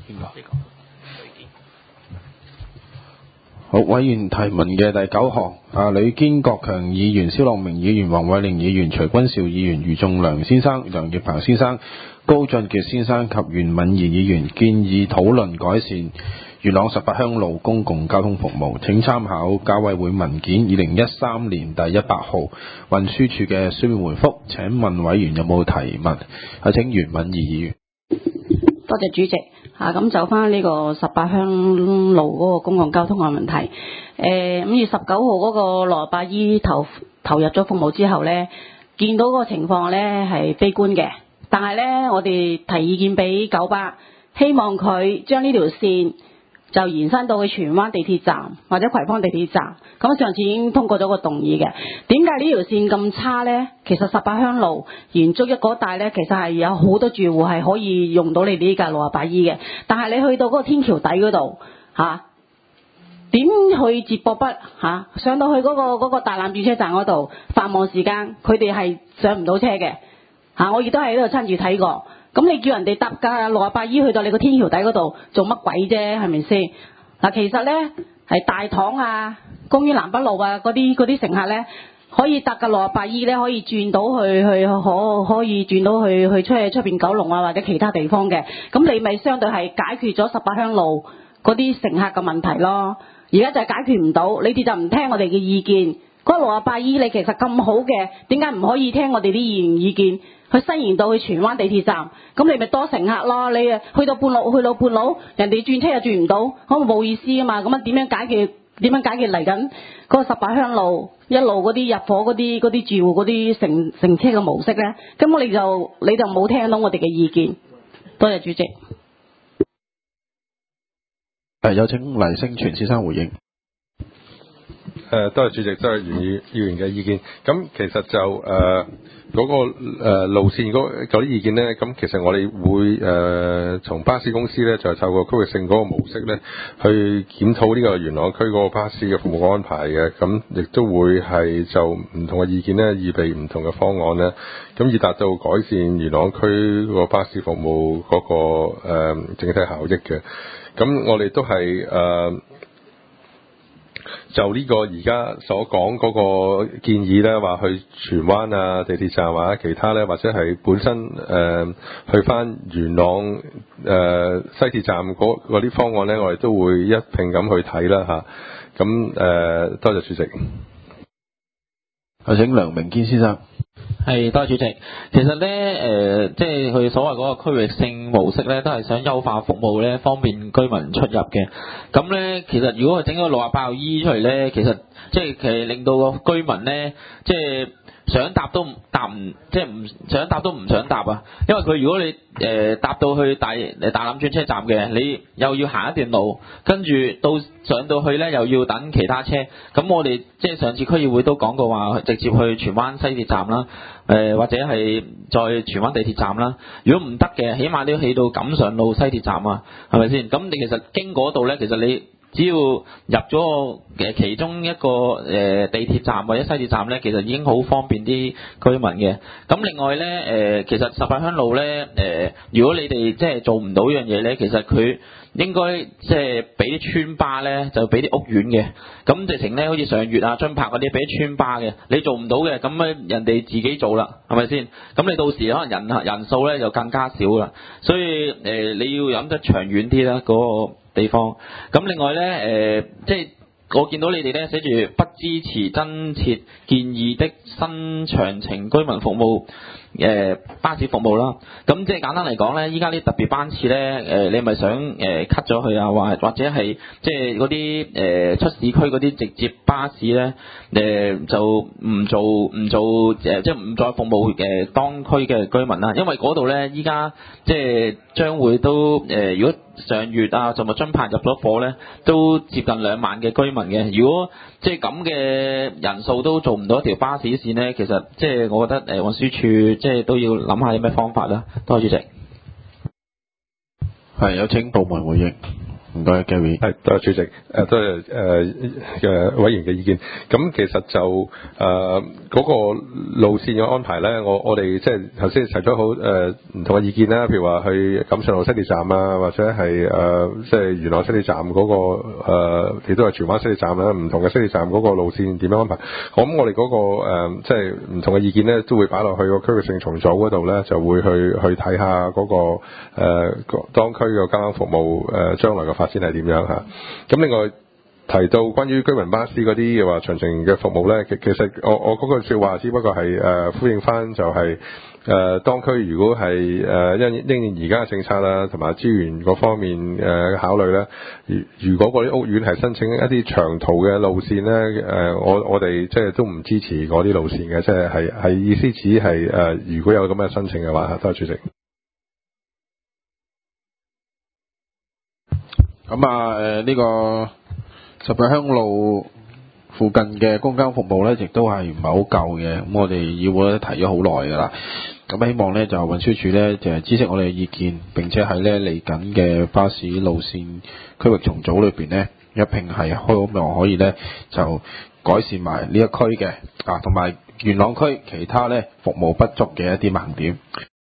邊個？好，委員提問嘅第9項，呂堅國強議員、蕭樂明議員、黃偉玲議員、徐君兆議員、余仲良先生、梁業鵬先生、高俊傑先生及袁敏儀議員建議討論改善元朗18鄉路公共交通服務，請參考交委會文件2013年第100號運輸署嘅書面回覆。請問委員有冇提問？請袁敏儀議員。 多謝主席。咁就翻呢個18鄉路嗰個公共交通嘅問題。5月19號嗰個羅伯醫投入咗服務之後呢，見到個情況呢係悲觀嘅。但係呢，我哋提意見俾九巴，希望佢將呢條線就延伸到去荃灣地鐵站或者葵芳地鐵站。咁上次已經通過咗個動議嘅。點解呢條線咁差呢？其實18鄉路沿足一嗰帶呢，其實係有好多住戶係可以用到你哋呢架68醫嘅。但係你去到嗰個天橋底嗰度點去接駁筆上到去嗰個大欖轉車站嗰度，繁忙時間佢哋係上唔到車嘅。我亦都喺度親自睇過。咁你叫人哋搭架68醫去到你個天橋底嗰度做乜鬼啫？係咪先？其實呢，係大棠公園南北路嗰啲乘客呢，可以搭架68醫呢，可以轉到可以轉到去出邊九龍或者其他地方嘅。咁你咪相對係解決咗18鄉路嗰啲乘客嘅問題咯。而家就係解決唔到，你哋就唔聽我哋嘅意見。嗰個68醫你其實咁好嘅，點解唔可以聽我哋啲議員意見？去伸延到去荃灣地鐵站，咁你咪多乘客咯。你去到半路，人哋轉車又轉唔到，可能冇意思啊嘛。咁點樣解決嚟緊嗰個18鄉路一路嗰啲入伙嗰啲住戶嗰啲乘車嘅模式咧？咁你就冇聽到我哋嘅意見。多謝主席。 有請黎星全先生回應。 多謝主席，多謝袁議員嘅意見。咁其實就嗰個路線嗰啲意見呢，咁其實我哋會從巴士公司呢，就透過區域性嗰個模式呢，去檢討呢個元朗區嗰個巴士嘅服務安排嘅。咁亦都會係就唔同嘅意見呢，預備唔同嘅方案呢，咁以達到改善元朗區個巴士服務嗰個整體效益嘅。咁我哋都係就呢個而家所講嗰個建議咧，話去荃灣地鐵站或者其他咧，或者係本身去翻元朗西鐵站嗰啲方案咧，我哋都會一併咁去睇啦嚇。咁多謝主席。 有請梁明堅先生。 係，多謝主席。其實咧，即係佢所謂嗰個區域性模式咧，都係想優化服務咧，方便居民出入嘅。咁咧，其實如果佢整個68號醫出嚟咧，其實令到個居民咧，即係想搭都唔即係唔想搭都唔想搭啊！因為佢如果你搭到去大欖轉車站嘅，你又要行一段路，跟住上到去咧又要等其他車。咁我哋即係上次區議會都講過話，直接去荃灣西鐵站啦，或者係再荃灣地鐵站啦。如果唔得嘅，起碼都要起到錦上路西鐵站啊，係咪先？咁你其實經嗰度咧，其實你只要入咗其中一個地鐵站或者西鐵站咧，其實已經好方便啲居民嘅。咁另外咧，其實18鄉路咧，如果你哋即係做唔到呢樣嘢咧，其實佢應該即係俾啲村巴咧，就俾啲屋苑嘅。咁直情咧，好似上月津柏嗰啲俾啲村巴嘅，你做唔到嘅，咁咧人哋自己做啦，係咪先？咁你到時可能人數咧就更加少啦。所以你要諗得長遠啲啦，嗰個地方。咁另外咧，即係我見到你哋咧寫住不支持增設建議的新長程居民服務巴士服務啦。咁即係簡單嚟講咧，依家啲特別班次咧，你咪想cut 咗佢啊，或者係即係嗰啲出市區嗰啲直接巴士咧，就唔做即係唔再服務當區嘅居民啦。因為嗰度咧依家即係將會都如果上月同埋津柏入咗貨咧，都接近2萬嘅居民嘅。如果即係咁嘅人數都做唔到一條巴士線咧，其實即係我覺得運輸署即係都要諗下有咩方法啦。多謝主席。 係，有請部門回應。 唔該 Gary。 係，多謝主席，多謝嘅委員嘅意見。咁其實就嗰個路線嘅安排咧，我哋即係頭先提咗好唔同嘅意見啦，譬如話去錦上路西鐵站啊，或者係即係元朗西鐵站嗰個亦都係荃灣西鐵站啦，唔同嘅西鐵站嗰個路線點樣安排？咁我哋嗰個即係唔同嘅意見咧，都會擺落去個區域性重組嗰度咧，就會去睇下嗰個當區嘅交通服務將來嘅發展係點樣嚇。咁另外提到關於居民巴士嗰啲嘅話長程嘅服務咧，其實我嗰句説話只不過係呼應翻就係當區如果係因應而家嘅政策啦，同埋資源嗰方面考慮咧，如果嗰啲屋苑係申請一啲長途嘅路線咧，我哋即係都唔支持嗰啲路線嘅，即係意思只係如果有咁嘅申請嘅話，多謝主席。 咁呢個十八鄉路附近嘅公交服務咧，亦都係唔係好夠嘅。咁我哋議會咧提咗好耐㗎啦。咁希望咧就運輸署咧就知悉我哋嘅意見，並且喺咧嚟緊嘅巴士路線區域重組裏邊咧，一併係希望可以咧就改善埋呢一區嘅同埋元朗區其他咧服務不足嘅一啲盲點。